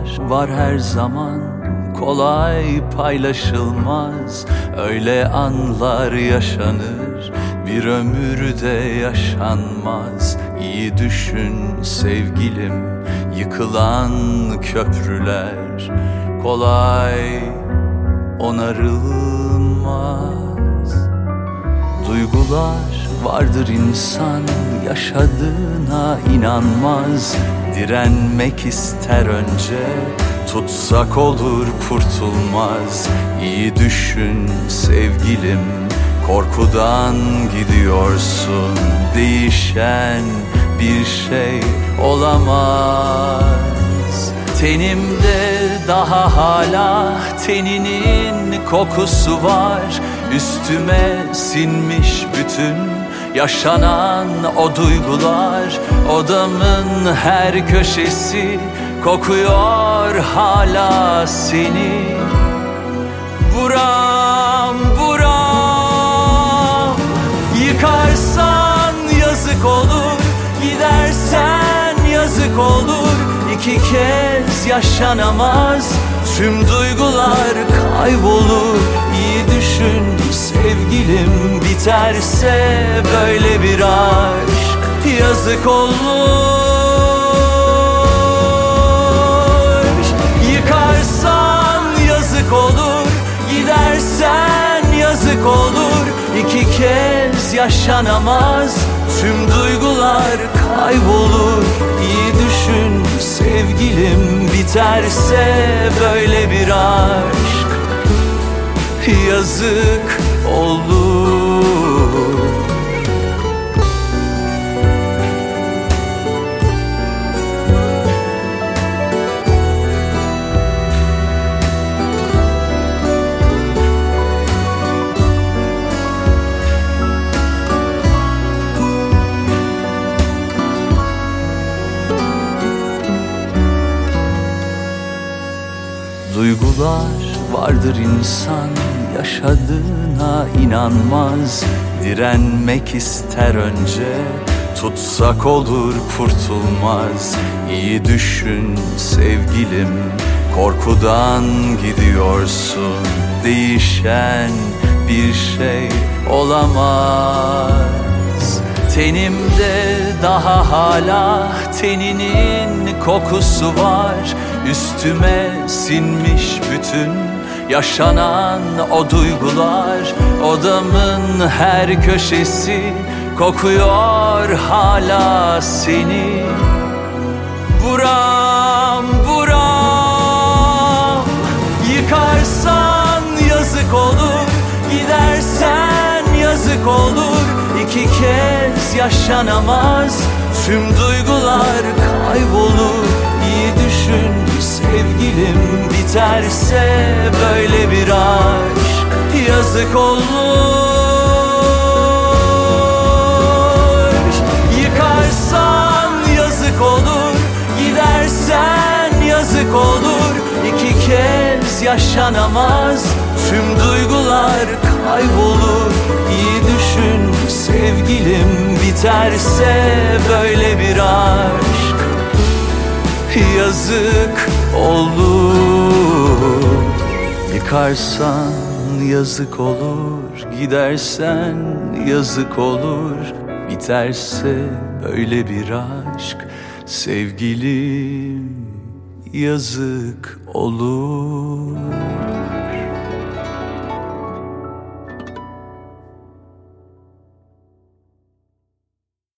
var her zaman, kolay paylaşılmaz. Öyle anlar yaşanır, bir ömürde yaşanmaz. İyi düşün sevgilim, yıkılan köprüler kolay onarılmaz. Duygular vardır, insan yaşadığına inanmaz. Direnmek ister önce, tutsak olur kurtulmaz. İyi düşün sevgilim, korkudan gidiyorsun. Değişen bir şey olamaz. Tenimde daha hala teninin kokusu var. Üstüme sinmiş bütün yaşanan o duygular. Odamın her köşesi kokuyor hala seni. Buram buram, yıkarsan yazık olur, gidersen yazık olur. İki kez yaşanamaz, tüm duygular kaybolur. İyi düşün sevgilim, biterse böyle bir aşk yazık olur. Yıkarsan yazık olur, gidersen yazık olur. İki kez yaşanamaz, tüm duygular kaybolur. İyi düşün sevgilim, biterse böyle bir aşk yazık olur. Duygular vardır, insan yaşadığına inanmaz. Direnmek ister önce, tutsak olur kurtulmaz. İyi düşün sevgilim, korkudan gidiyorsun. Değişen bir şey olamaz. Tenimde daha hala teninin kokusu var. Üstüme sinmiş bütün yaşanan o duygular. Odamın her köşesi kokuyor hala seni. Buram buram, yıkarsan yazık olur, gidersen yazık olur. İki kez yaşanamaz, tüm duygular kaybolur. İyi düşün sevgilim, biterse böyle bir aşk yazık olur. Yıkarsan yazık olur, gidersen yazık olur. İki kez yaşanamaz, tüm duygular kaybolur. İyi düşün sevgilim, biterse böyle bir aşk yazık olur. Yıkarsan yazık olur, gidersen yazık olur. Biterse böyle bir aşk sevgilim yazık olur.